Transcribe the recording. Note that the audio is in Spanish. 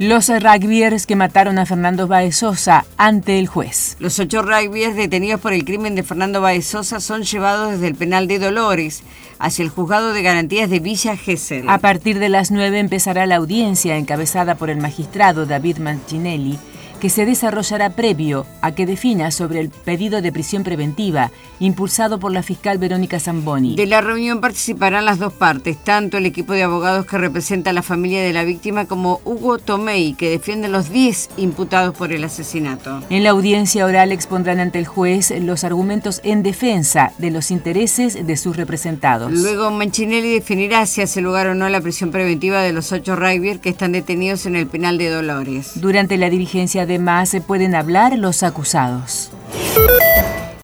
Los rugbyers que mataron a Fernando Báez Sosa ante el juez. Los 8 rugbyers detenidos por el crimen de Fernando Báez Sosa son llevados desde el penal de Dolores hacia el juzgado de garantías de Villa Gesell. A partir de las 9 empezará la audiencia encabezada por el magistrado David Mancinelli, que se desarrollará previo a que defina sobre el pedido de prisión preventiva impulsado por la fiscal Verónica Zamboni. De la reunión participarán las dos partes, tanto el equipo de abogados que representa a la familia de la víctima como Hugo Tomei, que defiende a los 10 imputados por el asesinato. En la audiencia oral expondrán ante el juez los argumentos en defensa de los intereses de sus representados. Luego Mancinelli definirá si hace lugar o no la prisión preventiva de los 8 rugbyers que están detenidos en el penal de Dolores. Durante la diligencia además se pueden hablar los acusados.